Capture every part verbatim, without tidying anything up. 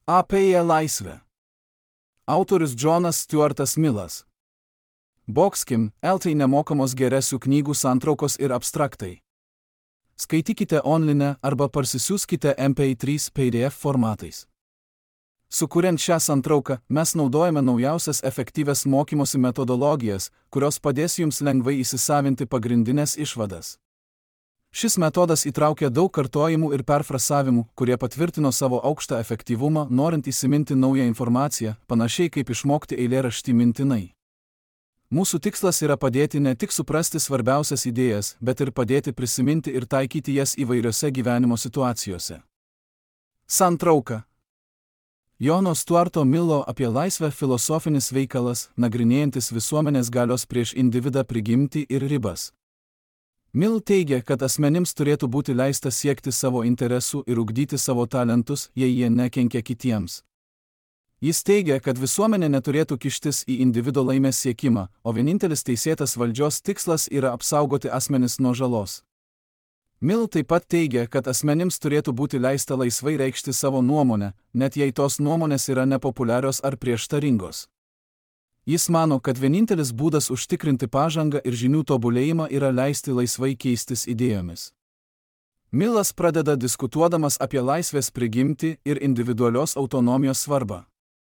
Apie laisvę. Autorius Džonas Stuartas Millas. Boxkim, L T nemokamos geresių knygų santraukos ir abstraktai. Skaitykite online arba parsisiųskite M P trys P D F formatais. Sukuriant šią santrauką, mes naudojame naujausias efektyvias mokymosi metodologijas, kurios padės jums lengvai įsisavinti pagrindinės išvadas. Šis metodas įtraukia daug kartojimų ir perfrasavimų, kurie patvirtino savo aukštą efektyvumą, norint įsiminti naują informaciją, panašiai kaip išmokti eilėraštį mintinai. Mūsų tikslas yra padėti ne tik suprasti svarbiausias idėjas, bet ir padėti prisiminti ir taikyti jas įvairiose gyvenimo situacijose. Santrauka. Jono Stuarto Millo apie laisvę filosofinis veikalas, nagrinėjantis visuomenės galios prieš individą prigimtį ir ribas. Mill teigia, kad asmenims turėtų būti leista siekti savo interesų ir ugdyti savo talentus, jei jie nekenkia kitiems. Jis teigia, kad visuomenė neturėtų kištis į individo laimės siekimą, o vienintelis teisėtas valdžios tikslas yra apsaugoti asmenis nuo žalos. Mill taip pat teigia, kad asmenims turėtų būti leista laisvai reikšti savo nuomonę, net jei tos nuomonės yra nepopuliarios ar prieštaringos. Jis mano, kad vienintelis būdas užtikrinti pažangą ir žinių tobulėjimą yra leisti laisvai keistis idėjomis. Millas pradeda diskutuodamas apie laisvės prigimtį ir individualios autonomijos svarbą.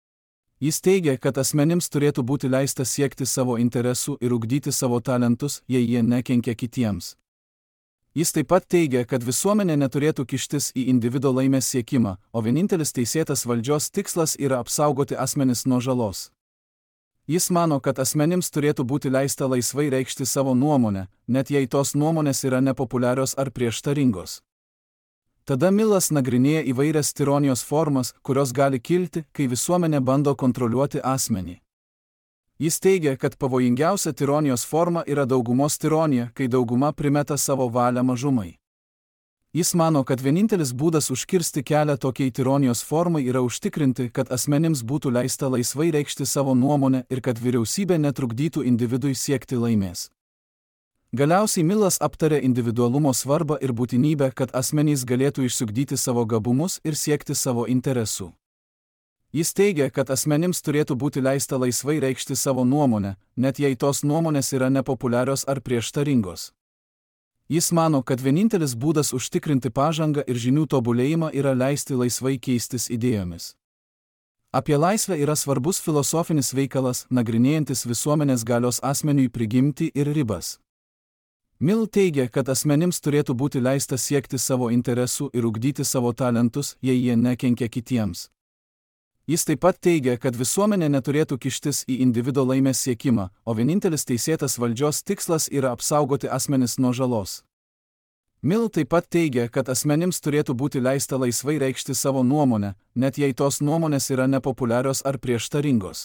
Jis teigia, kad asmenims turėtų būti leista siekti savo interesų ir ugdyti savo talentus, jei jie nekenkia kitiems. Jis taip pat teigia, kad visuomenė neturėtų kištis į individo laimės siekimą, o vienintelis teisėtas valdžios tikslas yra apsaugoti asmenis nuo žalos. Jis mano, kad asmenims turėtų būti leista laisvai reikšti savo nuomonę, net jei tos nuomonės yra nepopuliarios ar prieštaringos. Tada Millas nagrinėja įvairias tironijos formas, kurios gali kilti, kai visuomenė bando kontroliuoti asmenį. Jis teigia, kad pavojingiausia tironijos forma yra daugumos tironija, kai dauguma primeta savo valią mažumai. Jis mano, kad vienintelis būdas užkirsti kelią tokiai tironijos formai yra užtikrinti, kad asmenims būtų leista laisvai reikšti savo nuomonę ir kad vyriausybė netrukdytų individui siekti laimės. Galiausiai Millas aptarė individualumo svarbą ir būtinybę, kad asmenys galėtų išsiugdyti savo gabumus ir siekti savo interesų. Jis teigia, kad asmenims turėtų būti leista laisvai reikšti savo nuomonę, net jei tos nuomonės yra nepopuliarios ar prieštaringos. Jis mano, kad vienintelis būdas užtikrinti pažangą ir žinių tobulėjimą yra leisti laisvai keistis idėjomis. Apie laisvę yra svarbus filosofinis veikalas, nagrinėjantis visuomenės galios asmeniui prigimtį ir ribas. Mill teigia, kad asmenims turėtų būti leista siekti savo interesų ir ugdyti savo talentus, jei jie nekenkia kitiems. Jis taip pat teigia, kad visuomenė neturėtų kištis į individo laimės siekimą, o vienintelis teisėtas valdžios tikslas yra apsaugoti asmenis nuo žalos. Mill taip pat teigia, kad asmenims turėtų būti leista laisvai reikšti savo nuomonę, net jei tos nuomonės yra nepopuliarios ar prieštaringos.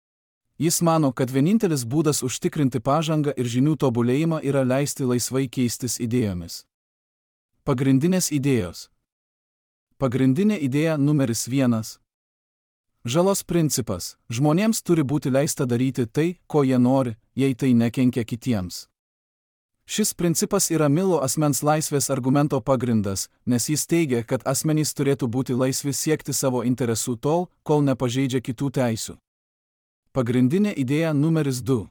Jis mano, kad vienintelis būdas užtikrinti pažangą ir žinių tobulėjimą yra leisti laisvai keistis idėjomis. Pagrindinės idėjos. Pagrindinė idėja numeris vienas. Žalos principas. Žmonėms turi būti leista daryti tai, ko jie nori, jei tai nekenkia kitiems. Šis principas yra Millo asmens laisvės argumento pagrindas, nes jis teigia, kad asmenys turėtų būti laisvi siekti savo interesų tol, kol nepažeidžia kitų teisių. Pagrindinė idėja numeris du.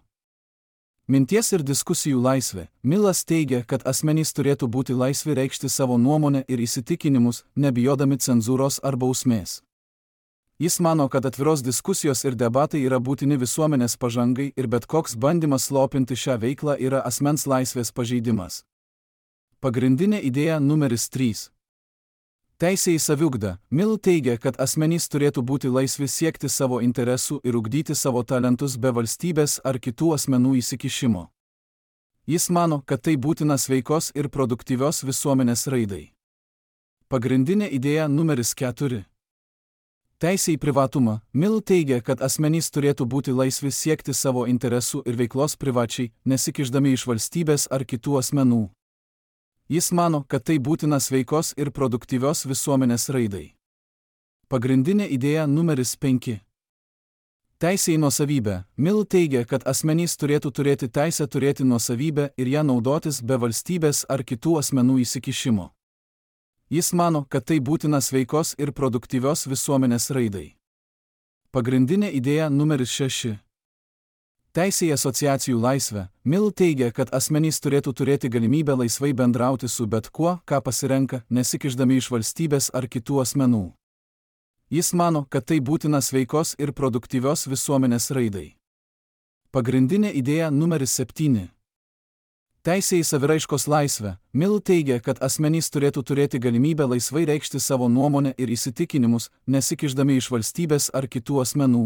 Minties ir diskusijų laisvė. Millas teigia, kad asmenys turėtų būti laisvi reikšti savo nuomonę ir įsitikinimus, nebijodami cenzūros ar bausmės. Jis mano, kad atviros diskusijos ir debatai yra būtini visuomenės pažangai ir bet koks bandymas slopinti šią veiklą yra asmens laisvės pažeidimas. Pagrindinė idėja numeris trys. Teisė į saviugdą. Mill teigia, kad asmenys turėtų būti laisvi siekti savo interesų ir ugdyti savo talentus be valstybės ar kitų asmenų įsikišimo. Jis mano, kad tai būtina sveikos ir produktyvios visuomenės raidai. Pagrindinė idėja numeris keturi. Teisė į privatumą. Mill teigia, kad asmenys turėtų būti laisvi siekti savo interesų ir veiklos privačiai, nesikišdami iš valstybės ar kitų asmenų. Jis mano, kad tai būtina sveikos ir produktyvios visuomenės raidai. Pagrindinė idėja numeris penki. Teisė į nuosavybę. Mill teigia, kad asmenys turėtų turėti teisę turėti nuosavybę ir ją naudotis be valstybės ar kitų asmenų įsikišimo. Jis mano, kad tai būtina sveikos ir produktyvios visuomenės raidai. Pagrindinė idėja numeris šeši. Teisė į asociacijų laisvę. Mill teigia, kad asmenys turėtų turėti galimybę laisvai bendrauti su bet kuo, ką pasirenka, nesikišdami iš valstybės ar kitų asmenų. Jis mano, kad tai būtina sveikos ir produktyvios visuomenės raidai. Pagrindinė idėja numeris septyni. Teisė į saviraiškos laisvę. Mill teigia, kad asmenys turėtų turėti galimybę laisvai reikšti savo nuomonę ir įsitikinimus, nesikišdami iš valstybės ar kitų asmenų.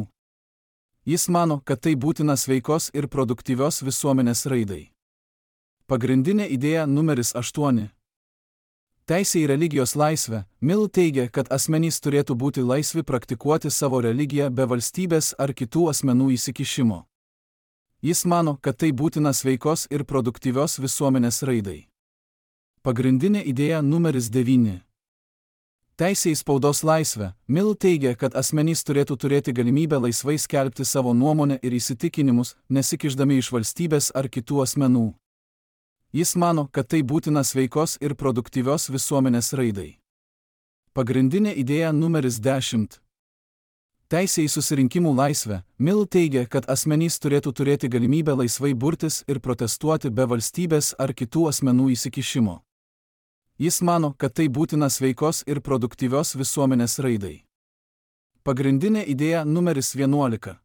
Jis mano, kad tai būtina sveikos ir produktyvios visuomenės raidai. Pagrindinė idėja numeris aštuoni. Teisė į religijos laisvę. Mill teigia, kad asmenys turėtų būti laisvi praktikuoti savo religiją be valstybės ar kitų asmenų įsikišimo. Jis mano, kad tai būtina sveikos ir produktyvios visuomenės raidai. Pagrindinė idėja numeris devyni. Teisė į spaudos laisvę. Mill teigia, kad asmenys turėtų turėti galimybę laisvai skelbti savo nuomonę ir įsitikinimus, nesikišdami iš valstybės ar kitų asmenų. Jis mano, kad tai būtina sveikos ir produktyvios visuomenės raidai. Pagrindinė idėja numeris dešimt. Teisė į susirinkimų laisvę. Mill teigia, kad asmenys turėtų turėti galimybę laisvai burtis ir protestuoti be valstybės ar kitų asmenų įsikišimo. Jis mano, kad tai būtina sveikos ir produktyvios visuomenės raidai. Pagrindinė idėja numeris vienuolika.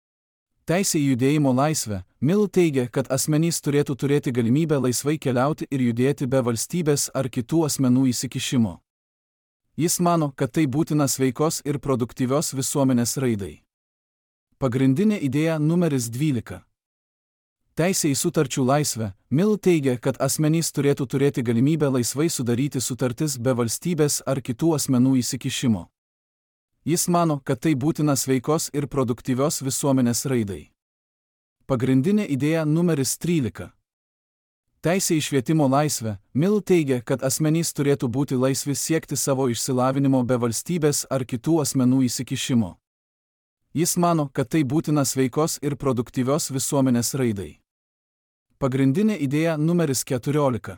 Teisė į judėjimo laisvę. Mill teigia, kad asmenys turėtų turėti galimybę laisvai keliauti ir judėti be valstybės ar kitų asmenų įsikišimo. Jis mano, kad tai būtina sveikos ir produktyvios visuomenės raidai. Pagrindinė idėja numeris dvylika. Teisė į sutarčių laisvę. Mill teigia, kad asmenys turėtų turėti galimybę laisvai sudaryti sutartis be valstybės ar kitų asmenų įsikišimo. Jis mano, kad tai būtina sveikos ir produktyvios visuomenės raidai. Pagrindinė idėja numeris trylika. Teisė į švietimo laisvę. Mill teigia, kad asmenys turėtų būti laisvi siekti savo išsilavinimo be valstybės ar kitų asmenų įsikišimo. Jis mano, kad tai būtina sveikos ir produktyvios visuomenės raidai. Pagrindinė idėja numeris keturiolika.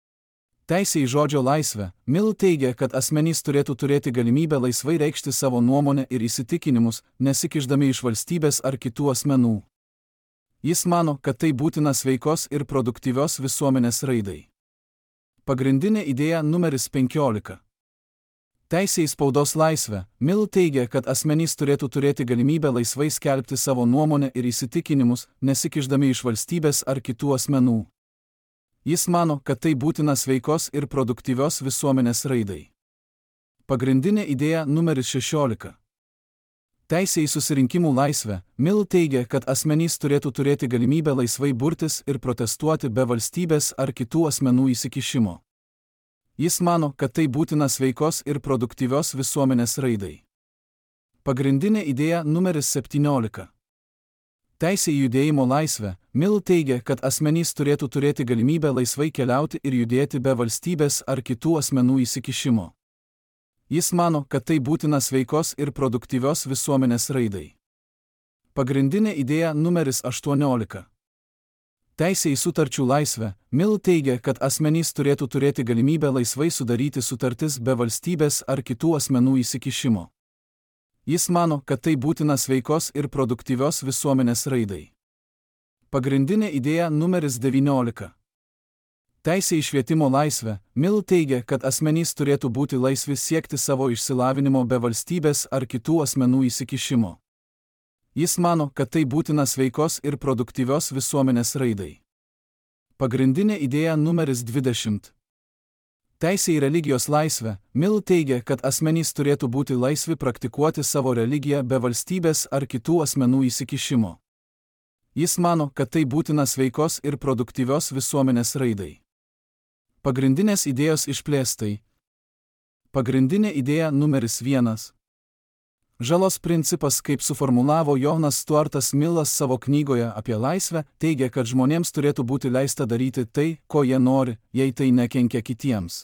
Teisė į žodžio laisvę. Mill teigia, kad asmenys turėtų turėti galimybę laisvai reikšti savo nuomonę ir įsitikinimus, nesikišdami iš valstybės ar kitų asmenų. Jis mano, kad tai būtina sveikos ir produktyvios visuomenės raidai. Pagrindinė idėja numeris penkiolika. Teisė į spaudos laisvę. Mill teigia, kad asmenys turėtų turėti galimybę laisvai skelbti savo nuomonę ir įsitikinimus, nesikišdami iš valstybės ar kitų asmenų. Jis mano, kad tai būtina sveikos ir produktyvios visuomenės raidai. Pagrindinė idėja numeris šešiolika. Teisė į susirinkimų laisvę. Mill teigia, kad asmenys turėtų turėti galimybę laisvai burtis ir protestuoti be valstybės ar kitų asmenų įsikišimo. Jis mano, kad tai būtina sveikos ir produktyvios visuomenės raidai. Pagrindinė idėja numeris septyniolika. Teisė į judėjimo laisvę. Mill teigia, kad asmenys turėtų turėti galimybę laisvai keliauti ir judėti be valstybės ar kitų asmenų įsikišimo. Jis mano, kad tai būtina sveikos ir produktyvios visuomenės raidai. Pagrindinė idėja numeris aštuoniolika. Teisė į sutarčių laisvę. Mill teigia, kad asmenys turėtų turėti galimybę laisvai sudaryti sutartis be valstybės ar kitų asmenų įsikišimo. Jis mano, kad tai būtina sveikos ir produktyvios visuomenės raidai. Pagrindinė idėja numeris devyniolika. Teisė į švietimo laisvę. Mill teigia, kad asmenys turėtų būti laisvi siekti savo išsilavinimo be valstybės ar kitų asmenų įsikišimo. Jis mano, kad tai būtina sveikos ir produktyvios visuomenės raidai. Pagrindinė idėja numeris dvidešimt. Teisė į religijos laisvę. Mill teigia, kad asmenys turėtų būti laisvi praktikuoti savo religiją be valstybės ar kitų asmenų įsikišimo. Jis mano, kad tai būtina sveikos ir produktyvios visuomenės raidai. Pagrindinės idėjos išplėstai. Pagrindinė idėja numeris vienas. Žalos principas, kaip suformulavo Jonas Stuartas Millas savo knygoje apie laisvę, teigia, kad žmonėms turėtų būti leista daryti tai, ko jie nori, jei tai nekenkia kitiems.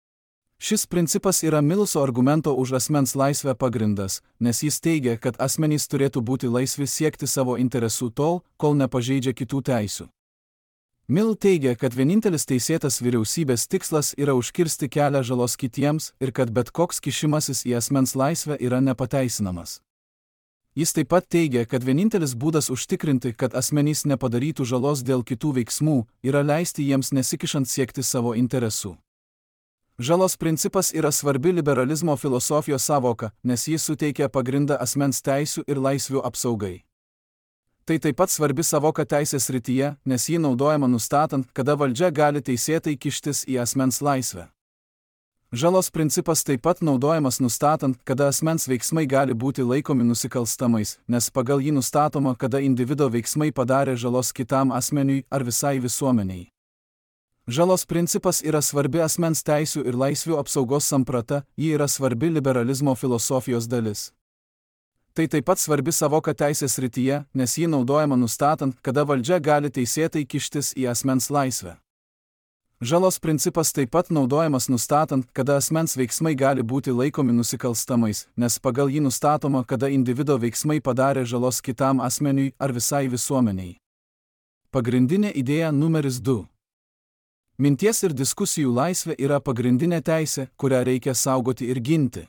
Šis principas yra Millso argumento už asmens laisvę pagrindas, nes jis teigia, kad asmenys turėtų būti laisvi siekti savo interesų tol, kol nepažeidžia kitų teisių. Mill teigia, kad vienintelis teisėtas vyriausybės tikslas yra užkirsti kelią žalos kitiems ir kad bet koks kišimasis į asmens laisvę yra nepateisinamas. Jis taip pat teigia, kad vienintelis būdas užtikrinti, kad asmenys nepadarytų žalos dėl kitų veiksmų, yra leisti jiems nesikišant siekti savo interesų. Žalos principas yra svarbi liberalizmo filosofijos sąvoka, nes jis suteikia pagrindą asmens teisių ir laisvių apsaugai. Tai taip pat svarbi sąvoka teisės srityje, nes ji naudojama nustatant, kada valdžia gali teisėtai kištis į asmens laisvę. Žalos principas taip pat naudojamas nustatant, kada asmens veiksmai gali būti laikomi nusikalstamais, nes pagal jį nustatoma, kada individo veiksmai padarė žalos kitam asmeniui ar visai visuomeniai. Žalos principas yra svarbi asmens teisių ir laisvių apsaugos samprata, ji yra svarbi liberalizmo filosofijos dalis. Tai taip pat svarbi sąvoka teisės srityje, nes ji naudojama nustatant, kada valdžia gali teisėtai kištis į asmens laisvę. Žalos principas taip pat naudojamas nustatant, kada asmens veiksmai gali būti laikomi nusikalstamais, nes pagal jį nustatoma, kada individo veiksmai padarė žalos kitam asmeniui ar visai visuomeniai. Pagrindinė idėja numeris du. Minties ir diskusijų laisvė yra pagrindinė teisė, kurią reikia saugoti ir ginti.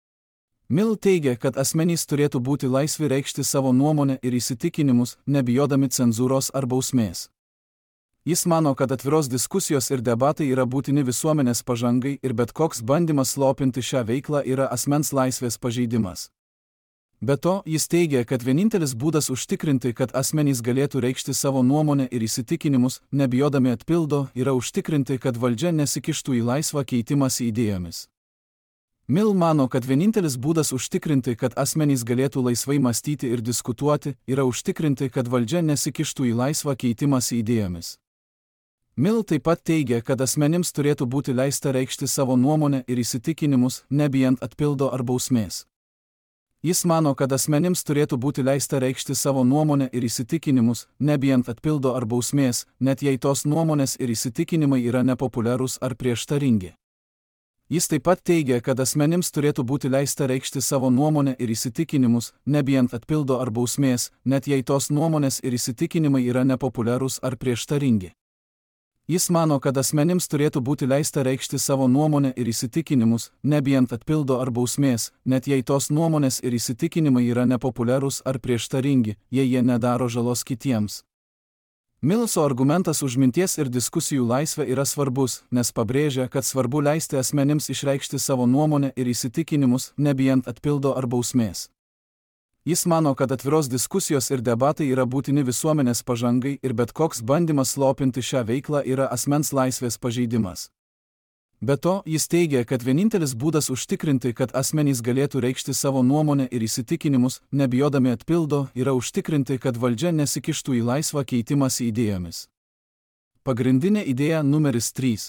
Mill teigia, kad asmenys turėtų būti laisvi reikšti savo nuomonę ir įsitikinimus, nebijodami cenzūros ar bausmės. Jis mano, kad atviros diskusijos ir debatai yra būtini visuomenės pažangai ir bet koks bandymas slopinti šią veiklą yra asmens laisvės pažeidimas. Be to, jis teigia, kad vienintelis būdas užtikrinti, kad asmenys galėtų reikšti savo nuomonę ir įsitikinimus, nebijodami atpildo, yra užtikrinti, kad valdžia nesikištų į laisvą keitimąsi idėjomis. Mill mano, kad vienintelis būdas užtikrinti, kad asmenys galėtų laisvai mąstyti ir diskutuoti, yra užtikrinti, kad valdžia nesikištų į laisvą keitimąsi idėjomis. Mill taip pat teigia, kad asmenims turėtų būti leista reikšti savo nuomonę ir įsitikinimus, nebijant atpildo ar bausmės. Jis mano, kad asmenims turėtų būti leista reikšti savo nuomonę ir įsitikinimus, nebijant atpildo ar bausmės, net jei tos nuomonės ir įsitikinimai yra nepopuliarūs ar prieštaringi. Jis taip pat teigia, kad asmenims turėtų būti leista reikšti savo nuomonę ir įsitikinimus, nebijant atpildo ar bausmės, net jei tos nuomonės ir įsitikinimai yra nepopuliarūs ar prieštaringi. Jis mano, kad asmenims turėtų būti leista reikšti savo nuomonę ir įsitikinimus, nebijant atpildo ar bausmės, net jei tos nuomonės ir įsitikinimai yra nepopuliarūs ar prieštaringi, jei jie nedaro žalos kitiems. Milso argumentas už minties ir diskusijų laisvę yra svarbus, nes pabrėžia, kad svarbu leisti asmenims išreikšti savo nuomonę ir įsitikinimus, nebijant atpildo ar bausmės. Jis mano, kad atviros diskusijos ir debatai yra būtini visuomenės pažangai ir bet koks bandymas slopinti šią veiklą yra asmens laisvės pažeidimas. Be to, jis teigia, kad vienintelis būdas užtikrinti, kad asmenys galėtų reikšti savo nuomonę ir įsitikinimus, nebijodami atpildo, yra užtikrinti, kad valdžia nesikištų į laisvą keitimąsi idėjomis. Pagrindinė idėja numeris trys.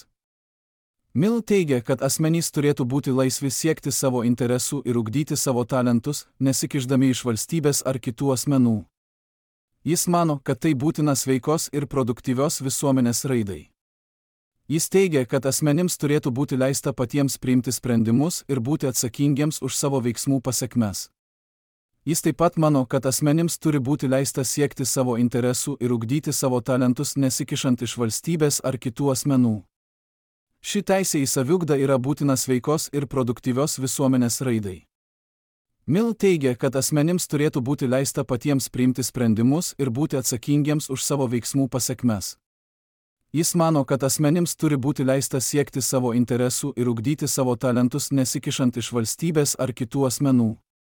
Mill teigia, kad asmenys turėtų būti laisvi siekti savo interesų ir ugdyti savo talentus, nesikišdami iš valstybės ar kitų asmenų. Jis mano, kad tai būtina sveikos ir produktyvios visuomenės raidai. Jis teigia, kad asmenims turėtų būti leista patiems priimti sprendimus ir būti atsakingiems už savo veiksmų pasekmes. Jis taip pat mano, kad asmenims turi būti leista siekti savo interesų ir ugdyti savo talentus nesikišant iš valstybės ar kitų asmenų. Ši teisė į saviugdą yra būtina sveikos ir produktyvios visuomenės raidai. Mill teigia, kad asmenims turėtų būti leista patiems priimti sprendimus ir būti atsakingiems už savo veiksmų pasekmes. Jis mano, kad asmenims turi būti leista siekti savo interesų ir ugdyti savo talentus nesikišant iš valstybės ar kitų asmenų.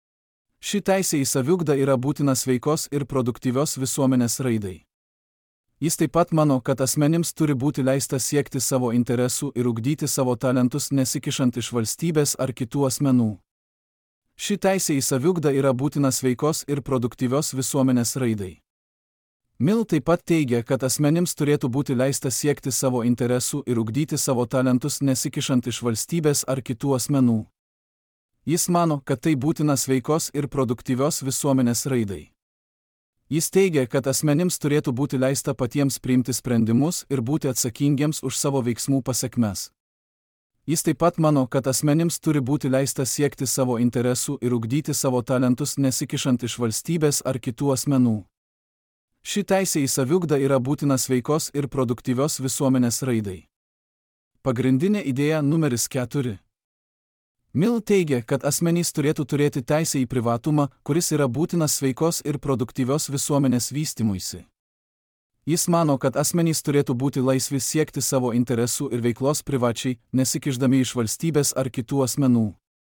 Ši teisė į saviugdą yra būtina sveikos ir produktyvios visuomenės raidai. Jis taip pat mano, kad asmenims turi būti leista siekti savo interesų ir ugdyti savo talentus nesikišant iš valstybės ar kitų asmenų. Ši teisė į saviugdą yra būtina sveikos ir produktyvios visuomenės raidai. Mill taip pat teigia, kad asmenims turėtų būti leista siekti savo interesų ir ugdyti savo talentus nesikišant iš valstybės ar kitų asmenų. Jis mano, kad tai būtina sveikos ir produktyvios visuomenės raidai. Jis teigia, kad asmenims turėtų būti leista patiems priimti sprendimus ir būti atsakingiems už savo veiksmų pasekmes. Jis taip pat mano, kad asmenims turi būti leista siekti savo interesų ir ugdyti savo talentus nesikišant iš valstybės ar kitų asmenų. Ši teisė į saviugdą yra būtina sveikos ir produktyvios visuomenės raidai. Pagrindinė idėja numeris keturi. Mill teigia, kad asmenys turėtų turėti teisę į privatumą, kuris yra būtinas sveikos ir produktyvios visuomenės vystymuisi. Jis mano, kad asmenys turėtų būti laisvi siekti savo interesų ir veiklos privačiai, nesikišdami iš valstybės ar kitų asmenų.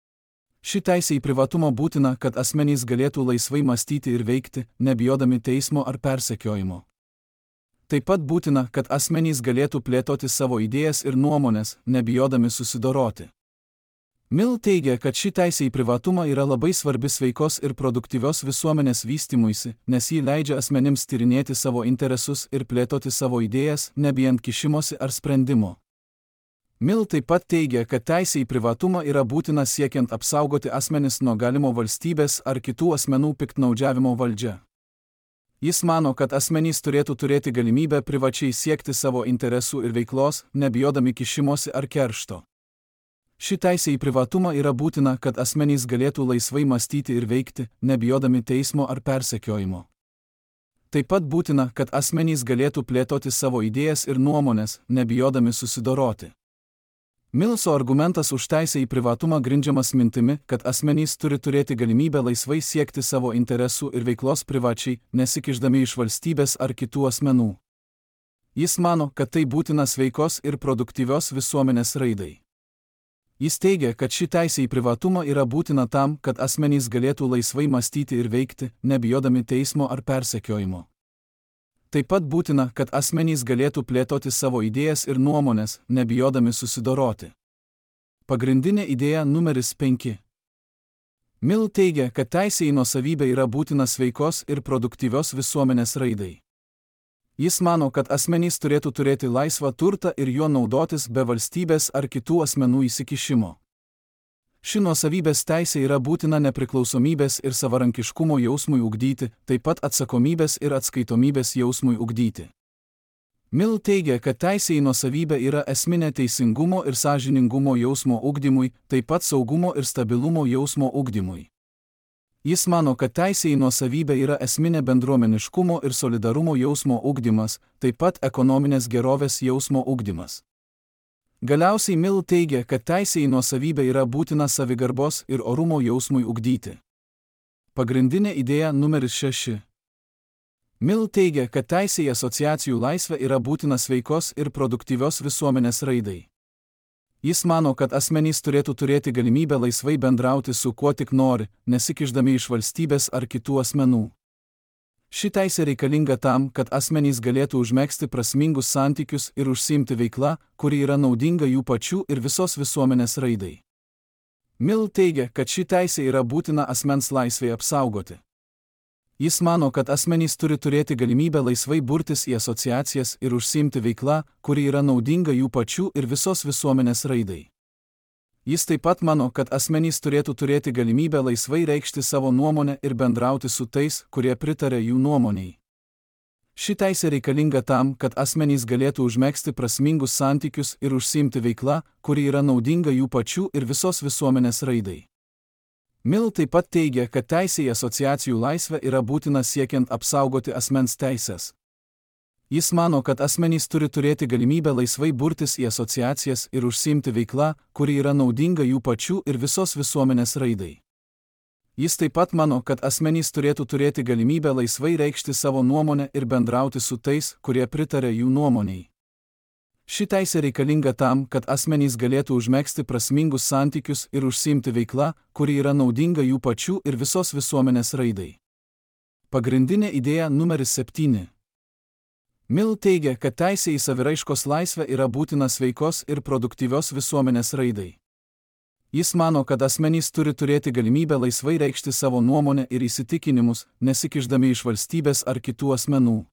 Ši teisė į privatumą būtina, kad asmenys galėtų laisvai mąstyti ir veikti, nebijodami teismo ar persekiojimo. Taip pat būtina, kad asmenys galėtų plėtoti savo idėjas ir nuomonės, nebijodami susidoroti. Mill teigia, kad ši teisė į privatumą yra labai svarbi sveikos ir produktyvios visuomenės vystymuisi, nes ji leidžia asmenims tyrinėti savo interesus ir plėtoti savo idėjas, nebijant kišimosi ar sprendimo. Mill taip pat teigia, kad teisė į privatumą yra būtina siekiant apsaugoti asmenis nuo galimo valstybės ar kitų asmenų piktnaudžiavimo valdžia. Jis mano, kad asmenys turėtų turėti galimybę privačiai siekti savo interesų ir veiklos, nebijodami kišimosi ar keršto. Ši teisė į privatumą yra būtina, kad asmenys galėtų laisvai mąstyti ir veikti, nebijodami teismo ar persekiojimo. Taip pat būtina, kad asmenys galėtų plėtoti savo idėjas ir nuomonės, nebijodami susidoroti. Millso argumentas už teisę į privatumą grindžiamas mintimi, kad asmenys turi turėti galimybę laisvai siekti savo interesų ir veiklos privačiai, nesikišdami iš valstybės ar kitų asmenų. Jis mano, kad tai būtina sveikos ir produktyvios visuomenės raidai. Jis teigia, kad ši teisė į privatumą yra būtina tam, kad asmenys galėtų laisvai mąstyti ir veikti, nebijodami teismo ar persekiojimo. Taip pat būtina, kad asmenys galėtų plėtoti savo idėjas ir nuomonės, nebijodami susidoroti. Pagrindinė idėja numeris penki. Mill teigia, kad teisė į nuosavybę yra būtina sveikos ir produktyvios visuomenės raidai. Jis mano, kad asmenys turėtų turėti laisvą turtą ir juo naudotis be valstybės ar kitų asmenų įsikišimo. Ši nuosavybės teisė yra būtina nepriklausomybės ir savarankiškumo jausmui ugdyti, taip pat atsakomybės ir atskaitomybės jausmui ugdyti. Mill teigia, kad teisė į nuosavybę yra esminė teisingumo ir sąžiningumo jausmo ugdymui, taip pat saugumo ir stabilumo jausmo ugdymui. Jis mano, kad teisė į nuosavybę yra esminė bendruomeniškumo ir solidarumo jausmo ugdymas, taip pat ekonominės gerovės jausmo ugdymas. Galiausiai Mill teigia, kad teisė į nuosavybę yra būtina savigarbos ir orumo jausmui ugdyti. Pagrindinė idėja numeris šeši. Mill teigia, kad teisė į asociacijų laisvę yra būtina sveikos ir produktyvios visuomenės raidai. Jis mano, kad asmenys turėtų turėti galimybę laisvai bendrauti su kuo tik nori, nesikišdami iš valstybės ar kitų asmenų. Ši teisė reikalinga tam, kad asmenys galėtų užmegzti prasmingus santykius ir užsiimti veiklą, kuri yra naudinga jų pačių ir visos visuomenės raidai. Mill teigia, kad ši teisė yra būtina asmens laisvei apsaugoti. Jis mano, kad asmenys turi turėti galimybę laisvai burtis į asociacijas ir užsiimti veiklą, kuri yra naudinga jų pačių ir visos visuomenės raidai. Jis taip pat mano, kad asmenys turėtų turėti galimybę laisvai reikšti savo nuomonę ir bendrauti su tais, kurie pritarė jų nuomoniai. Ši teisė reikalinga tam, kad asmenys galėtų užmegzti prasmingus santykius ir užsiimti veiklą, kuri yra naudinga jų pačių ir visos visuomenės raidai. Mill taip pat teigia, kad teisė į asociacijų laisvę yra būtina siekiant apsaugoti asmens teisės. Jis mano, kad asmenys turi turėti galimybę laisvai burtis į asociacijas ir užsiimti veiklą, kuri yra naudinga jų pačių ir visos visuomenės raidai. Jis taip pat mano, kad asmenys turėtų turėti galimybę laisvai reikšti savo nuomonę ir bendrauti su tais, kurie pritarė jų nuomoniai. Ši teisė reikalinga tam, kad asmenys galėtų užmegzti prasmingus santykius ir užsiimti veiklą, kuri yra naudinga jų pačių ir visos visuomenės raidai. Pagrindinė idėja numeris septyni. Mill teigia, kad teisė į saviraiškos laisvę yra būtina sveikos ir produktyvios visuomenės raidai. Jis mano, kad asmenys turi turėti galimybę laisvai reikšti savo nuomonę ir įsitikinimus, nesikišdami iš valstybės ar kitų asmenų.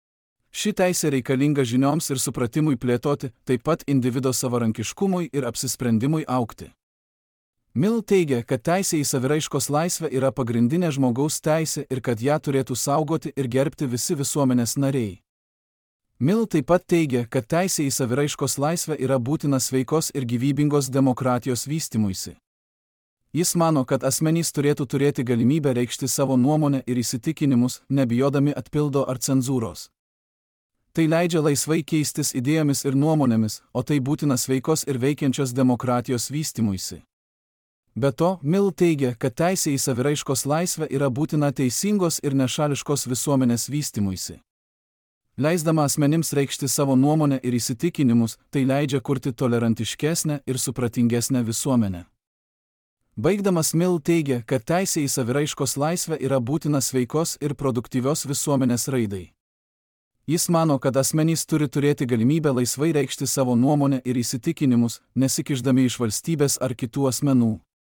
Ši teisė reikalinga žinioms ir supratimui plėtoti, taip pat individo savarankiškumui ir apsisprendimui augti. Mill teigia, kad teisė į saviraiškos laisvę yra pagrindinė žmogaus teisė ir kad ją turėtų saugoti ir gerbti visi visuomenės nariai. Mill taip pat teigia, kad teisė į saviraiškos laisvę yra būtina sveikos ir gyvybingos demokratijos vystymuisi. Jis mano, kad asmenys turėtų turėti galimybę reikšti savo nuomonę ir įsitikinimus, nebijodami atpildo ar cenzūros. Tai leidžia laisvai keistis idėjomis ir nuomonėmis, o tai būtina sveikos ir veikiančios demokratijos vystymuisi. Be to, Mill teigia, kad teisė į saviraiškos laisvę yra būtina teisingos ir nešališkos visuomenės vystymuisi. Leisdama asmenims reikšti savo nuomonę ir įsitikinimus, tai leidžia kurti tolerantiškesnę ir supratingesnę visuomenę. Baigdamas Mill teigia, kad teisė į saviraiškos laisvę yra būtina sveikos ir produktyvios visuomenės raidai. Jis mano, kad asmenys turi turėti galimybę laisvai reikšti savo nuomonę ir įsitikinimus, nesikišdami iš valstybės ar kitų asmenų.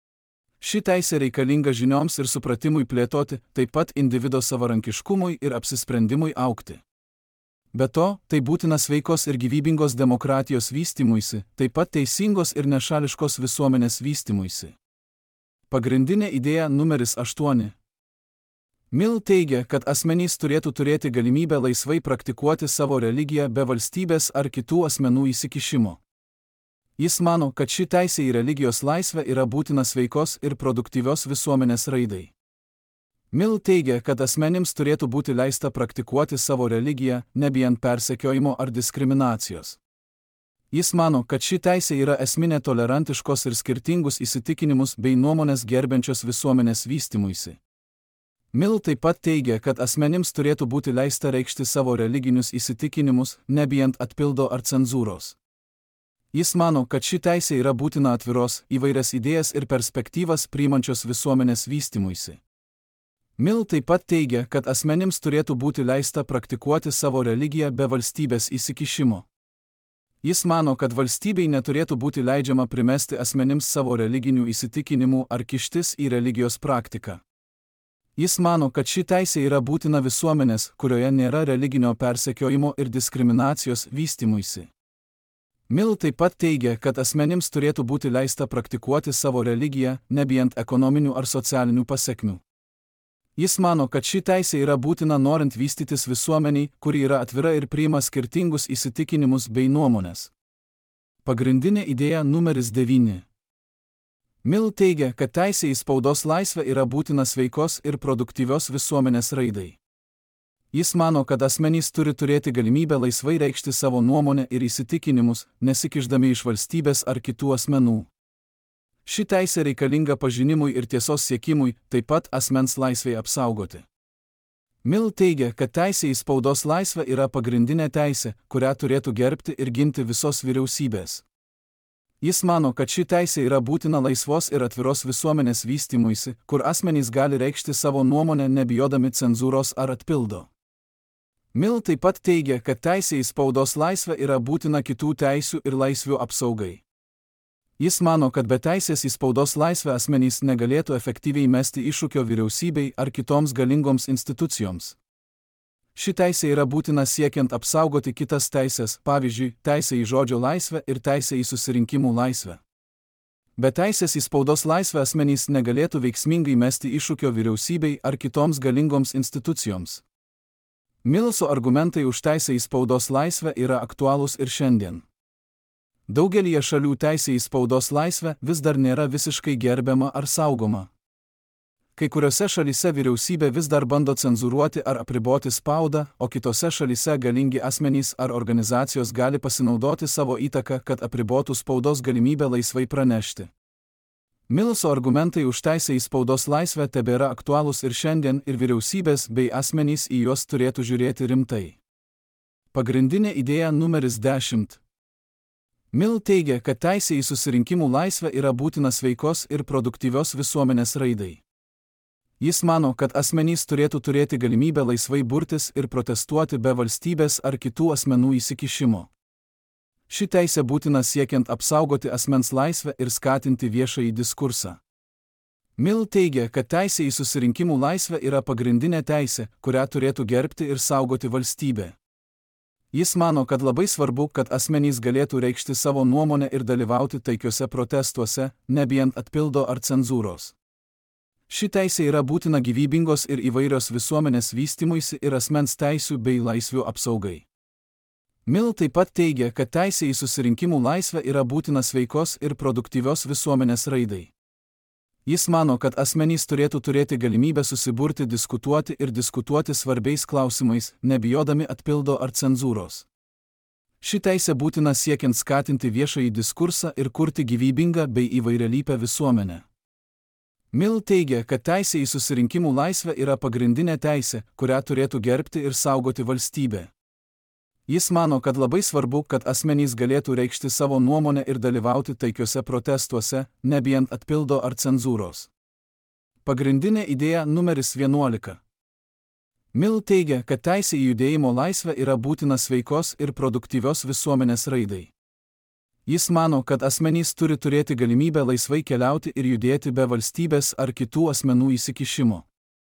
Ši teisė reikalinga žinioms ir supratimui plėtoti, taip pat individo savarankiškumui ir apsisprendimui augti. Be to, tai būtina sveikos ir gyvybingos demokratijos vystymuisi, taip pat teisingos ir nešališkos visuomenės vystymuisi. Pagrindinė idėja numeris aštuoni. Mill teigia, kad asmenys turėtų turėti galimybę laisvai praktikuoti savo religiją be valstybės ar kitų asmenų įsikišimo. Jis mano, kad ši teisė į religijos laisvę yra būtina sveikos ir produktyvios visuomenės raidai. Mill teigia, kad asmenims turėtų būti leista praktikuoti savo religiją, nebijant persekiojimo ar diskriminacijos. Jis mano, kad ši teisė yra esminė tolerantiškos ir skirtingus įsitikinimus bei nuomonės gerbiančios visuomenės vystymuisi. Mill taip pat teigia, kad asmenims turėtų būti leista reikšti savo religinius įsitikinimus, nebijant atpildo ar cenzūros. Jis mano, kad ši teisė yra būtina atviros, įvairias idėjas ir perspektyvas priimančios visuomenės vystymuisi. Mill taip pat teigia, kad asmenims turėtų būti leista praktikuoti savo religiją be valstybės įsikišimo. Jis mano, kad valstybei neturėtų būti leidžiama primesti asmenims savo religinių įsitikinimų ar kištis į religijos praktiką. Jis mano, kad ši teisė yra būtina visuomenės, kurioje nėra religinio persekiojimo ir diskriminacijos vystymuisi. Mill taip pat teigia, kad asmenims turėtų būti leista praktikuoti savo religiją, nebijant ekonominių ar socialinių pasekmių. Jis mano, kad ši teisė yra būtina norint vystytis visuomeniai, kuri yra atvira ir priima skirtingus įsitikinimus bei nuomonės. Pagrindinė idėja numeris devyni. Mill teigia, kad teisė į spaudos laisvę yra būtina sveikos ir produktyvios visuomenės raidai. Jis mano, kad asmenys turi turėti galimybę laisvai reikšti savo nuomonę ir įsitikinimus, nesikišdami iš valstybės ar kitų asmenų. Ši teisė reikalinga pažinimui ir tiesos siekimui, taip pat asmens laisvei apsaugoti. Mill teigia, kad teisė į spaudos laisvę yra pagrindinė teisė, kurią turėtų gerbti ir ginti visos vyriausybės. Jis mano, kad ši teisė yra būtina laisvos ir atviros visuomenės vystymuisi, kur asmenys gali reikšti savo nuomonę nebijodami cenzūros ar atpildo. Mill taip pat teigia, kad teisė į spaudos laisvę yra būtina kitų teisių ir laisvių apsaugai. Jis mano, kad be teisės į spaudos laisvę asmenys negalėtų efektyviai mesti iššūkio vyriausybei ar kitoms galingoms institucijoms. Ši teisė yra būtina siekiant apsaugoti kitas teisės, pavyzdžiui, teisę į žodžio laisvę ir teisę į susirinkimų laisvę. Be teisės į spaudos laisvę asmenys negalėtų veiksmingai mesti iššūkio vyriausybei ar kitoms galingoms institucijoms. Millso argumentai už teisę į spaudos laisvę yra aktualūs ir šiandien. Daugelyje šalių teisė į spaudos laisvę vis dar nėra visiškai gerbiama ar saugoma. Kai kuriuose šalyse vyriausybė vis dar bando cenzūruoti ar apriboti spaudą, o kitose šalyse galingi asmenys ar organizacijos gali pasinaudoti savo įtaką, kad apribotų spaudos galimybę laisvai pranešti. Millso argumentai už teisę į spaudos laisvę tebėra aktualūs ir šiandien, ir vyriausybės bei asmenys į juos turėtų žiūrėti rimtai. Pagrindinė idėja numeris dešimt. Mill teigia, kad teisė į susirinkimų laisvę yra būtina sveikos ir produktyvios visuomenės raidai. Jis mano, kad asmenys turėtų turėti galimybę laisvai burtis ir protestuoti be valstybės ar kitų asmenų įsikišimo. Ši teisė būtina siekiant apsaugoti asmens laisvę ir skatinti viešąjį diskursą. Mill teigia, kad teisė į susirinkimų laisvę yra pagrindinė teisė, kurią turėtų gerbti ir saugoti valstybė. Jis mano, kad labai svarbu, kad asmenys galėtų reikšti savo nuomonę ir dalyvauti taikiuose protestuose, nebijant atpildo ar cenzūros. Ši teisė yra būtina gyvybingos ir įvairios visuomenės vystymuisi ir asmens teisių bei laisvių apsaugai. Mill taip pat teigia, kad teisė į susirinkimų laisvę yra būtina sveikos ir produktyvios visuomenės raidai. Jis mano, kad asmenys turėtų turėti galimybę susiburti, diskutuoti ir diskutuoti svarbiais klausimais, nebijodami atpildo ar cenzūros. Ši teisė būtina siekiant skatinti viešąjį diskursą ir kurti gyvybingą bei įvairialypę visuomenę. Mill teigia, kad teisė į susirinkimų laisvę yra pagrindinė teisė, kurią turėtų gerbti ir saugoti valstybė. Jis mano, kad labai svarbu, kad asmenys galėtų reikšti savo nuomonę ir dalyvauti taikiuose protestuose, nebijant atpildo ar cenzūros. Pagrindinė idėja numeris vienuolika. Mill teigia, kad teisė į judėjimo laisvę yra būtina sveikos ir produktyvios visuomenės raidai. Jis mano, kad asmenys turi turėti galimybę laisvai keliauti ir judėti be valstybės ar kitų asmenų įsikišimo.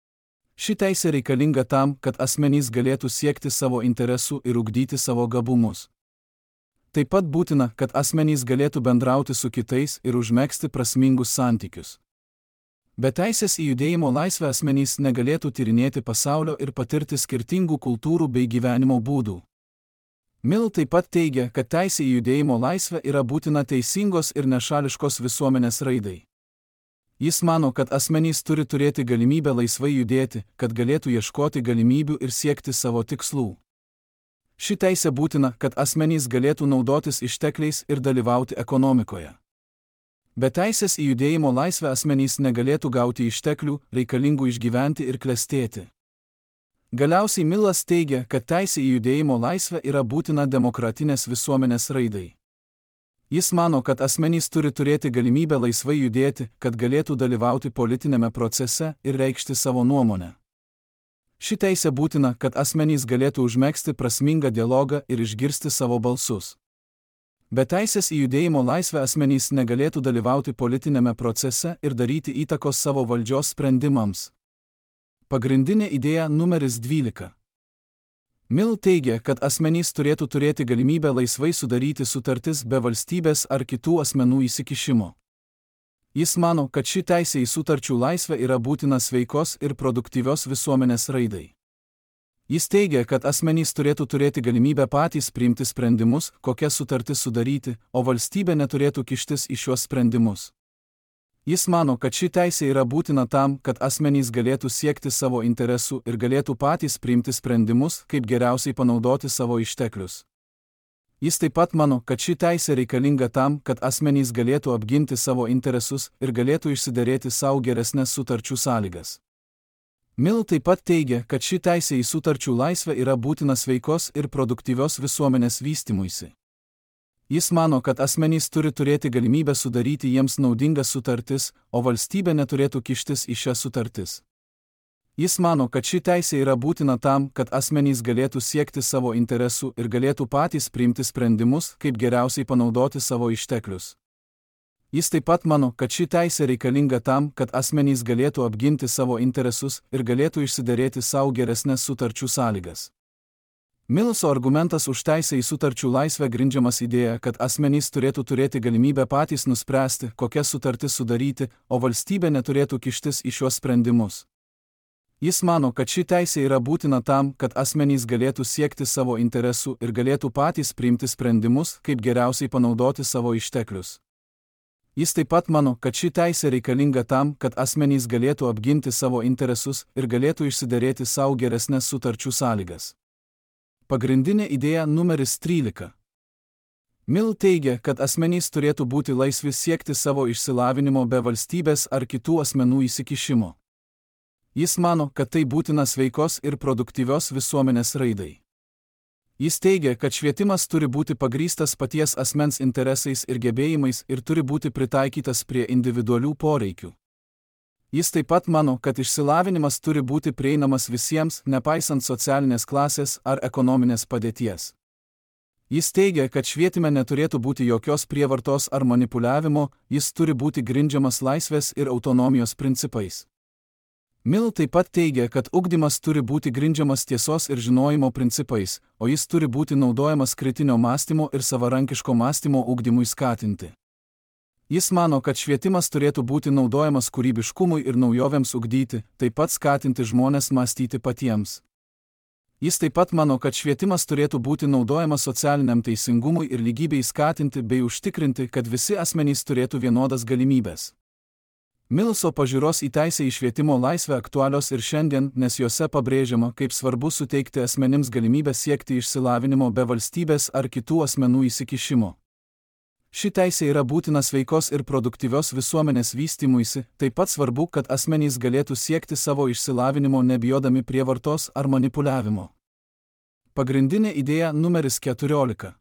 Ši teisė reikalinga tam, kad asmenys galėtų siekti savo interesų ir ugdyti savo gabumus. Taip pat būtina, kad asmenys galėtų bendrauti su kitais ir užmegzti prasmingus santykius. Be teisės į judėjimo laisvę asmenys negalėtų tyrinėti pasaulio ir patirti skirtingų kultūrų bei gyvenimo būdų. Mill taip pat teigia, kad teisė į judėjimo laisvę yra būtina teisingos ir nešališkos visuomenės raidai. Jis mano, kad asmenys turi turėti galimybę laisvai judėti, kad galėtų ieškoti galimybių ir siekti savo tikslų. Ši teisė būtina, kad asmenys galėtų naudotis ištekliais ir dalyvauti ekonomikoje. Be teisės į judėjimo laisvę asmenys negalėtų gauti išteklių, reikalingų išgyventi ir klestėti. Galiausiai Millas teigia, kad teisė į judėjimo laisvę yra būtina demokratinės visuomenės raidai. Jis mano, kad asmenys turi turėti galimybę laisvai judėti, kad galėtų dalyvauti politinėme procese ir reikšti savo nuomonę. Ši teisė būtina, kad asmenys galėtų užmegzti prasmingą dialogą ir išgirsti savo balsus. Be teisės į judėjimo laisvę asmenys negalėtų dalyvauti politinėme procese ir daryti įtakos savo valdžios sprendimams. Pagrindinė idėja numeris dvylika. Mill teigia, kad asmenys turėtų turėti galimybę laisvai sudaryti sutartis be valstybės ar kitų asmenų įsikišimo. Jis mano, kad ši teisė į sutarčių laisvę yra būtina sveikos ir produktyvios visuomenės raidai. Jis teigia, kad asmenys turėtų turėti galimybę patys priimti sprendimus, kokias sutartis sudaryti, o valstybė neturėtų kištis į šiuos sprendimus. Jis mano, kad ši teisė yra būtina tam, kad asmenys galėtų siekti savo interesų ir galėtų patys priimti sprendimus, kaip geriausiai panaudoti savo išteklius. Jis taip pat mano, kad ši teisė reikalinga tam, kad asmenys galėtų apginti savo interesus ir galėtų išsiderėti savo geresnes sutarčių sąlygas. Mill taip pat teigia, kad ši teisė į sutarčių laisvę yra būtina sveikos ir produktyvios visuomenės vystymuisi. Jis mano, kad asmenys turi turėti galimybę sudaryti jiems naudingas sutartis, o valstybė neturėtų kištis į šias sutartis. Jis mano, kad ši teisė yra būtina tam, kad asmenys galėtų siekti savo interesų ir galėtų patys priimti sprendimus, kaip geriausiai panaudoti savo išteklius. Jis taip pat mano, kad ši teisė reikalinga tam, kad asmenys galėtų apginti savo interesus ir galėtų išsiderėti savo geresnes sutarčių sąlygas. Milso argumentas už teisę į sutarčių laisvę grindžiamas idėja, kad asmenys turėtų turėti galimybę patys nuspręsti, kokias sutartis sudaryti, o valstybė neturėtų kištis į šiuos sprendimus. Jis mano, kad ši teisė yra būtina tam, kad asmenys galėtų siekti savo interesų ir galėtų patys priimti sprendimus, kaip geriausiai panaudoti savo išteklius. Jis taip pat mano, kad ši teisė reikalinga tam, kad asmenys galėtų apginti savo interesus ir galėtų išsiderėti savo geresnes sutarčių sąlygas. Pagrindinė idėja numeris trylika. Mill teigia, kad asmenys turėtų būti laisvi siekti savo išsilavinimo be valstybės ar kitų asmenų įsikišimo. Jis mano, kad tai būtina sveikos ir produktyvios visuomenės raidai. Jis teigia, kad švietimas turi būti pagrįstas paties asmens interesais ir gebėjimais ir turi būti pritaikytas prie individualių poreikių. Jis taip pat mano, kad išsilavinimas turi būti prieinamas visiems, nepaisant socialinės klasės ar ekonominės padėties. Jis teigia, kad švietime neturėtų būti jokios prievartos ar manipuliavimo, jis turi būti grindžiamas laisvės ir autonomijos principais. Mill taip pat teigia, kad ugdymas turi būti grindžiamas tiesos ir žinojimo principais, o jis turi būti naudojamas kritinio mąstymo ir savarankiško mąstymo ugdymui skatinti. Jis mano, kad švietimas turėtų būti naudojamas kūrybiškumui ir naujovėms ugdyti, taip pat skatinti žmones mąstyti patiems. Jis taip pat mano, kad švietimas turėtų būti naudojamas socialiniam teisingumui ir lygybei skatinti bei užtikrinti, kad visi asmenys turėtų vienodas galimybės. Millso pažiūros į teisę į švietimo laisvę aktualios ir šiandien, nes juose pabrėžiama, kaip svarbu suteikti asmenims galimybę siekti išsilavinimo be valstybės ar kitų asmenų įsikišimo. Ši teisė yra būtina sveikos ir produktyvios visuomenės vystymuisi, taip pat svarbu, kad asmenys galėtų siekti savo išsilavinimo nebijodami prievartos ar manipuliavimo. Pagrindinė idėja numeris keturiolika.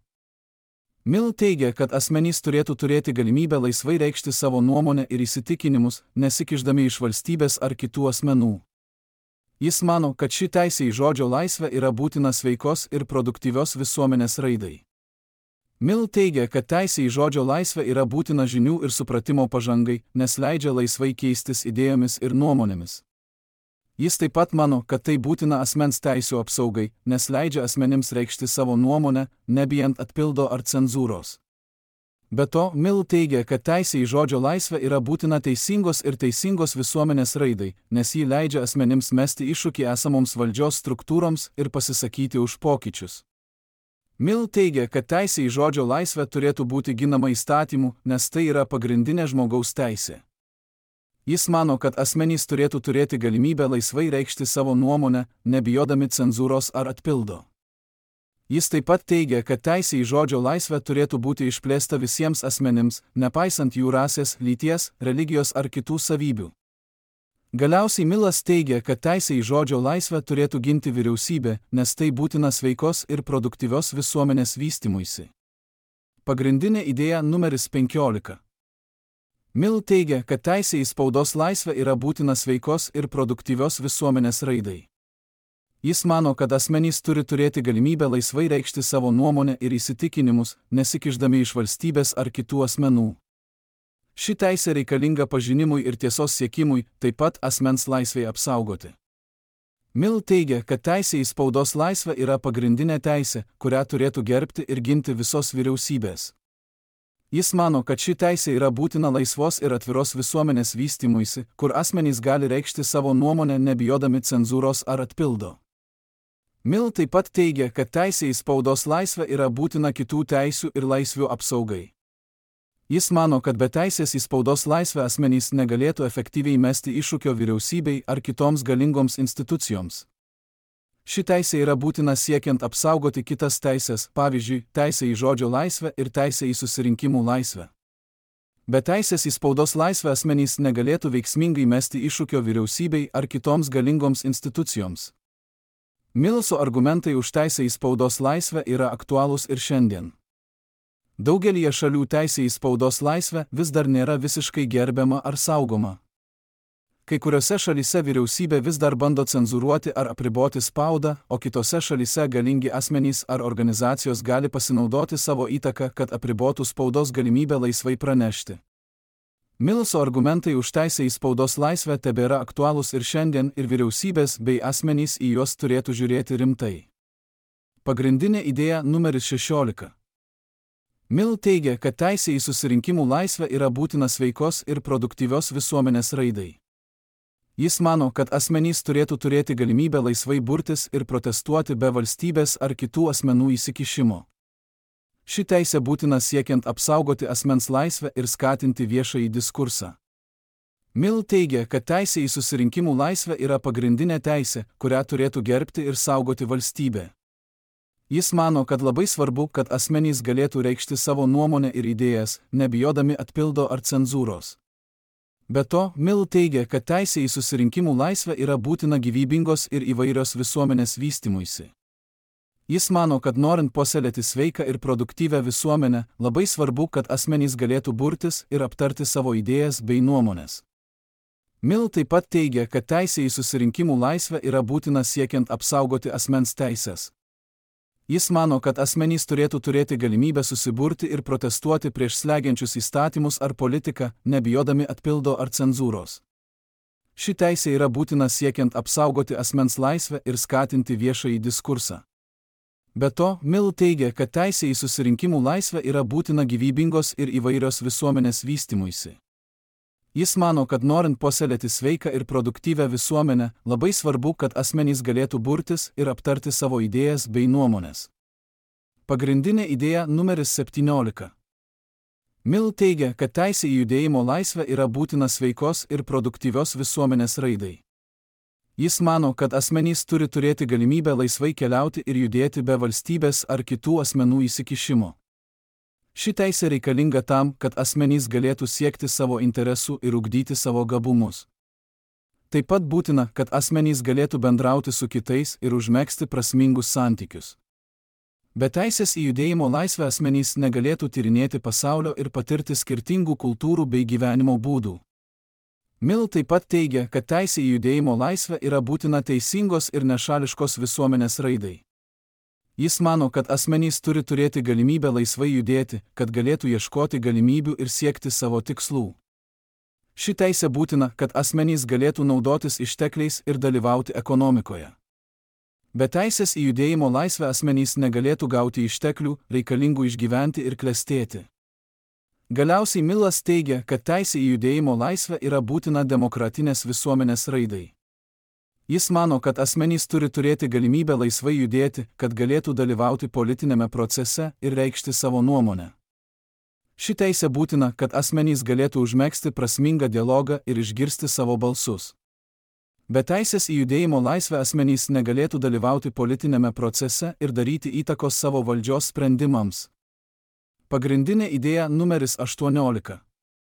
Mill teigia, kad asmenys turėtų turėti galimybę laisvai reikšti savo nuomonę ir įsitikinimus, nesikišdami iš valstybės ar kitų asmenų. Jis mano, kad ši teisė į žodžio laisvę yra būtina sveikos ir produktyvios visuomenės raidai. Mill teigia, kad teisė į žodžio laisvę yra būtina žinių ir supratimo pažangai, nes leidžia laisvai keistis idėjomis ir nuomonėmis. Jis taip pat mano, kad tai būtina asmens teisių apsaugai, nes leidžia asmenims reikšti savo nuomonę, nebijant atpildo ar cenzūros. Be to, Mill teigia, kad teisė į žodžio laisvę yra būtina teisingos ir teisingos visuomenės raidai, nes ji leidžia asmenims mesti iššūkį esamoms valdžios struktūroms ir pasisakyti už pokyčius. Mill teigia, kad teisė į žodžio laisvę turėtų būti ginama įstatymu, nes tai yra pagrindinė žmogaus teisė. Jis mano, kad asmenys turėtų turėti galimybę laisvai reikšti savo nuomonę, nebijodami cenzūros ar atpildo. Jis taip pat teigia, kad teisė į žodžio laisvę turėtų būti išplėsta visiems asmenims, nepaisant jų rasės, lyties, religijos ar kitų savybių. Galiausiai Millas teigia, kad teisė į žodžio laisvę turėtų ginti vyriausybė, nes tai būtina sveikos ir produktyvios visuomenės vystymuisi. Pagrindinė idėja numeris penkiolika. Mill teigia, kad teisė į spaudos laisvę yra būtina sveikos ir produktyvios visuomenės raidai. Jis mano, kad asmenys turi turėti galimybę laisvai reikšti savo nuomonę ir įsitikinimus, nesikišdami iš valstybės ar kitų asmenų. Ši teisė reikalinga pažinimui ir tiesos siekimui, taip pat asmens laisvei apsaugoti. Mill teigia, kad teisė į spaudos laisvę yra pagrindinė teisė, kurią turėtų gerbti ir ginti visos vyriausybės. Jis mano, kad ši teisė yra būtina laisvos ir atviros visuomenės vystymuisi, kur asmenys gali reikšti savo nuomonę nebijodami cenzūros ar atpildo. Mill taip pat teigia, kad teisė į spaudos laisvę yra būtina kitų teisių ir laisvių apsaugai. Jis mano, kad be teisės į spaudos laisvę asmenys negalėtų efektyviai mesti iššūkio vyriausybei ar kitoms galingoms institucijoms. Ši teisė yra būtina siekiant apsaugoti kitas teisės, pavyzdžiui, teisę į žodžio laisvę ir teisę į susirinkimų laisvę. Be teisės į spaudos laisvę asmenys negalėtų veiksmingai mesti iššūkio vyriausybei ar kitoms galingoms institucijoms. Millso argumentai už teisę į spaudos laisvę yra aktualūs ir šiandien. Daugelyje šalių teisė į spaudos laisvę vis dar nėra visiškai gerbiama ar saugoma. Kai kuriuose šalyse vyriausybė vis dar bando cenzūruoti ar apriboti spaudą, o kitose šalyse galingi asmenys ar organizacijos gali pasinaudoti savo įtaką, kad apribotų spaudos galimybę laisvai pranešti. Millso argumentai už teisę į spaudos laisvę tebėra aktualūs ir šiandien, ir vyriausybės bei asmenys į juos turėtų žiūrėti rimtai. Pagrindinė idėja numeris šešiolika. Mill teigia, kad teisė į susirinkimų laisvę yra būtina sveikos ir produktyvios visuomenės raidai. Jis mano, kad asmenys turėtų turėti galimybę laisvai burtis ir protestuoti be valstybės ar kitų asmenų įsikišimo. Ši teisė būtina siekiant apsaugoti asmens laisvę ir skatinti viešąjį diskursą. Mill teigia, kad teisė į susirinkimų laisvę yra pagrindinė teisė, kurią turėtų gerbti ir saugoti valstybė. Jis mano, kad labai svarbu, kad asmenys galėtų reikšti savo nuomonę ir idėjas, nebijodami atpildo ar cenzūros. Be to, Mill teigia, kad teisė į susirinkimų laisvę yra būtina gyvybingos ir įvairios visuomenės vystymuisi. Jis mano, kad norint puoselėti sveiką ir produktyvią visuomenę, labai svarbu, kad asmenys galėtų burtis ir aptarti savo idėjas bei nuomonės. Mill taip pat teigia, kad teisė į susirinkimų laisvę yra būtina siekiant apsaugoti asmens teisės. Jis mano, kad asmenys turėtų turėti galimybę susiburti ir protestuoti prieš slegiančius įstatymus ar politiką, nebijodami atpildo ar cenzūros. Ši teisė yra būtina siekiant apsaugoti asmens laisvę ir skatinti viešąjį diskursą. Be to, Mill teigia, kad teisė į susirinkimų laisvę yra būtina gyvybingos ir įvairios visuomenės vystymuisi. Jis mano, kad norint puoselėti sveiką ir produktyvią visuomenę, labai svarbu, kad asmenys galėtų burtis ir aptarti savo idėjas bei nuomonės. Pagrindinė idėja numeris septyniolika. Mill teigia, kad teisė į judėjimo laisvę yra būtina sveikos ir produktyvios visuomenės raidai. Jis mano, kad asmenys turi turėti galimybę laisvai keliauti ir judėti be valstybės ar kitų asmenų įsikišimo. Ši teisė reikalinga tam, kad asmenys galėtų siekti savo interesų ir ugdyti savo gabumus. Taip pat būtina, kad asmenys galėtų bendrauti su kitais ir užmegzti prasmingus santykius. Be teisės į judėjimo laisvę asmenys negalėtų tyrinėti pasaulio ir patirti skirtingų kultūrų bei gyvenimo būdų. Mill taip pat teigia, kad teisė į judėjimo laisvę yra būtina teisingos ir nešališkos visuomenės raidai. Jis mano, kad asmenys turi turėti galimybę laisvai judėti, kad galėtų ieškoti galimybių ir siekti savo tikslų. Ši teisė būtina, kad asmenys galėtų naudotis ištekliais ir dalyvauti ekonomikoje. Be teisės į judėjimo laisvę asmenys negalėtų gauti išteklių, reikalingų išgyventi ir klestėti. Galiausiai Millas teigia, kad teisė į judėjimo laisvę yra būtina demokratinės visuomenės raidai. Jis mano, kad asmenys turi turėti galimybę laisvai judėti, kad galėtų dalyvauti politinėme procese ir reikšti savo nuomonę. Ši teisė būtina, kad asmenys galėtų užmegzti prasmingą dialogą ir išgirsti savo balsus. Be teisės į judėjimo laisvę asmenys negalėtų dalyvauti politinėme procese ir daryti įtakos savo valdžios sprendimams. Pagrindinė idėja numeris aštuoniolika.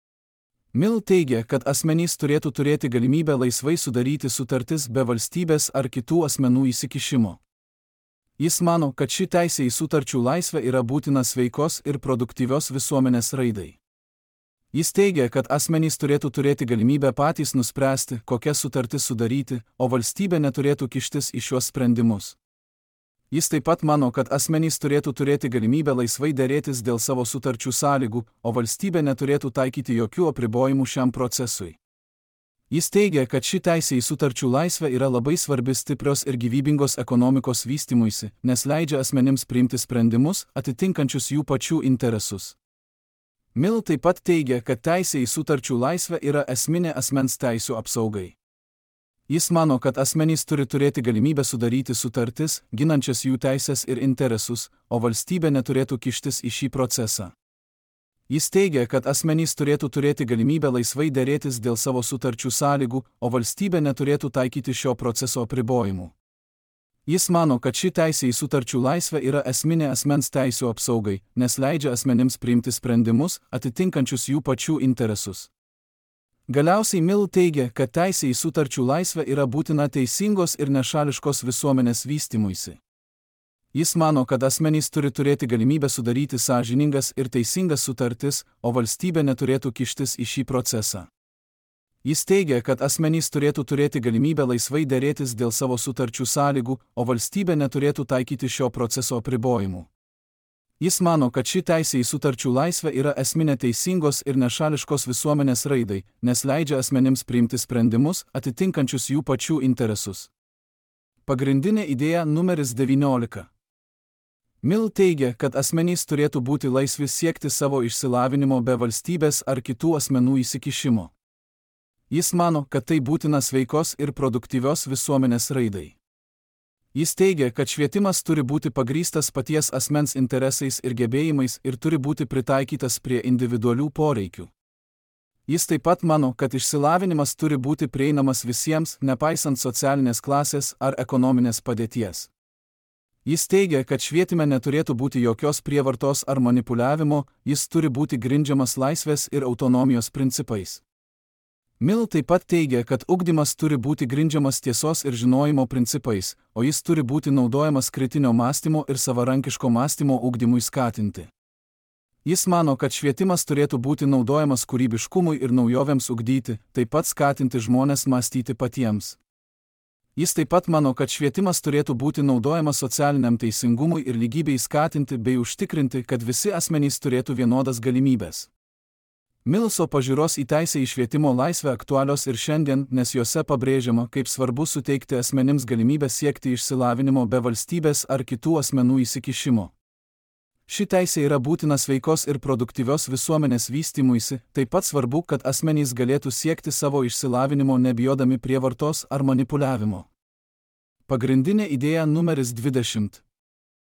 Mill teigia, kad asmenys turėtų turėti galimybę laisvai sudaryti sutartis be valstybės ar kitų asmenų įsikišimo. Jis mano, kad ši teisė į sutarčių laisvę yra būtina sveikos ir produktyvios visuomenės raidai. Jis teigia, kad asmenys turėtų turėti galimybę patys nuspręsti, kokias sutartis sudaryti, o valstybė neturėtų kištis į šiuos sprendimus. Jis taip pat mano, kad asmenys turėtų turėti galimybę laisvai dėrėtis dėl savo sutarčių sąlygų, o valstybė neturėtų taikyti jokių apribojimų šiam procesui. Jis teigia, kad ši teisė į sutarčių laisvę yra labai svarbi stiprios ir gyvybingos ekonomikos vystymuisi, nes leidžia asmenims priimti sprendimus, atitinkančius jų pačių interesus. Mill taip pat teigia, kad teisė į sutarčių laisvę yra esminė asmens teisių apsaugai. Jis mano, kad asmenys turi turėti galimybę sudaryti sutartis, ginančias jų teisės ir interesus, o valstybė neturėtų kištis į šį procesą. Jis teigia, kad asmenys turėtų turėti galimybę laisvai dėrėtis dėl savo sutarčių sąlygų, o valstybė neturėtų taikyti šio proceso apribojimų. Jis mano, kad ši teisė į sutarčių laisvę yra esminė asmens teisių apsaugai, nes leidžia asmenims priimti sprendimus, atitinkančius jų pačių interesus. Galiausiai Mill teigia, kad teisė į sutarčių laisvę yra būtina teisingos ir nešališkos visuomenės vystymuisi. Jis mano, kad asmenys turi turėti galimybę sudaryti sąžiningas ir teisingas sutartis, o valstybė neturėtų kištis į šį procesą. Jis teigia, kad asmenys turėtų turėti galimybę laisvai dėrėtis dėl savo sutarčių sąlygų, o valstybė neturėtų taikyti šio proceso apribojimų. Jis mano, kad ši teisė į sutarčių laisvę yra esminė teisingos ir nešališkos visuomenės raidai, nes leidžia asmenims priimti sprendimus, atitinkančius jų pačių interesus. Pagrindinė idėja numeris devyniolika. Mill teigia, kad asmenys turėtų būti laisvi siekti savo išsilavinimo be valstybės ar kitų asmenų įsikišimo. Jis mano, kad tai būtina sveikos ir produktyvios visuomenės raidai. Jis teigia, kad švietimas turi būti pagrįstas paties asmens interesais ir gebėjimais ir turi būti pritaikytas prie individualių poreikių. Jis taip pat mano, kad išsilavinimas turi būti prieinamas visiems, nepaisant socialinės klasės ar ekonominės padėties. Jis teigia, kad švietime neturėtų būti jokios prievartos ar manipuliavimo, jis turi būti grindžiamas laisvės ir autonomijos principais. Mill taip pat teigia, kad ugdymas turi būti grindžiamas tiesos ir žinojimo principais, o jis turi būti naudojamas kritinio mąstymo ir savarankiško mąstymo ugdymui skatinti. Jis mano, kad švietimas turėtų būti naudojamas kūrybiškumui ir naujovėms ugdyti, taip pat skatinti žmones mąstyti patiems. Jis taip pat mano, kad švietimas turėtų būti naudojamas socialiniam teisingumui ir lygybei skatinti bei užtikrinti, kad visi asmenys turėtų vienodas galimybės. Millso pažiūros į teisę į švietimo laisvę aktualios ir šiandien, nes juose pabrėžiama, kaip svarbu suteikti asmenims galimybę siekti išsilavinimo be valstybės ar kitų asmenų įsikišimo. Ši teisė yra būtina sveikos ir produktyvios visuomenės vystymuisi, taip pat svarbu, kad asmenys galėtų siekti savo išsilavinimo nebijodami prievartos ar manipuliavimo. Pagrindinė idėja numeris dvidešimt.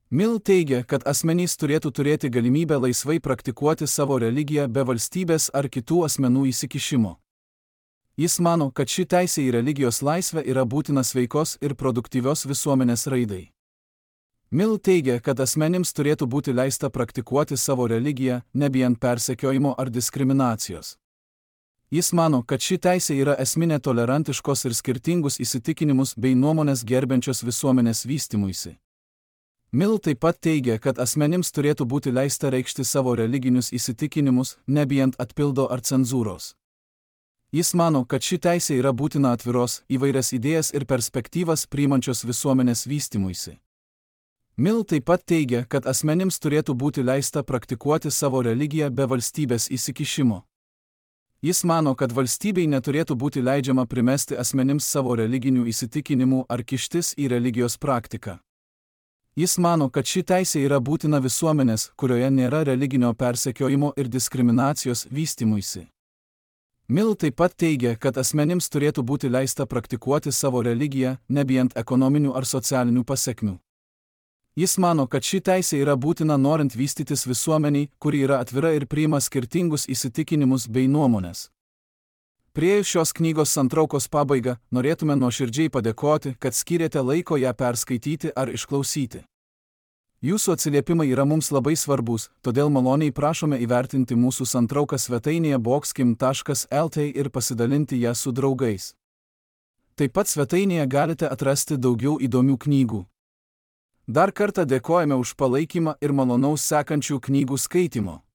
Mill teigia, kad asmenys turėtų turėti galimybę laisvai praktikuoti savo religiją be valstybės ar kitų asmenų įsikišimo. Jis mano, kad ši teisė į religijos laisvę yra būtina sveikos ir produktyvios visuomenės raidai. Mill teigia, kad asmenims turėtų būti leista praktikuoti savo religiją, nebijant persekiojimo ar diskriminacijos. Jis mano, kad ši teisė yra esminė tolerantiškos ir skirtingus įsitikinimus bei nuomonės gerbiančios visuomenės vystymuisi. Mill taip pat teigia, kad asmenims turėtų būti leista reikšti savo religinius įsitikinimus, nebijant atpildo ar cenzūros. Jis mano, kad ši teisė yra būtina atviros, įvairias idėjas ir perspektyvas priimančios visuomenės vystymuisi. Mill taip pat teigia, kad asmenims turėtų būti leista praktikuoti savo religiją be valstybės įsikišimo. Jis mano, kad valstybei neturėtų būti leidžiama primesti asmenims savo religinių įsitikinimų ar kištis į religijos praktiką. Jis mano, kad ši teisė yra būtina visuomenės, kurioje nėra religinio persekiojimo ir diskriminacijos vystymuisi. Mill taip pat teigia, kad asmenims turėtų būti leista praktikuoti savo religiją, nebijant ekonominių ar socialinių pasekmių. Jis mano, kad ši teisė yra būtina norint vystytis visuomeniai, kuri yra atvira ir priima skirtingus įsitikinimus bei nuomonės. Priėjus šios knygos santraukos pabaigą, norėtume nuoširdžiai padėkoti, kad skyrėte laiko ją perskaityti ar išklausyti. Jūsų atsiliepimai yra mums labai svarbus, todėl maloniai prašome įvertinti mūsų santrauką svetainėje boxkim taškas el t ir pasidalinti ją su draugais. Taip pat svetainėje galite atrasti daugiau įdomių knygų. Dar kartą dėkojame už palaikymą ir malonaus sekančių knygų skaitimo.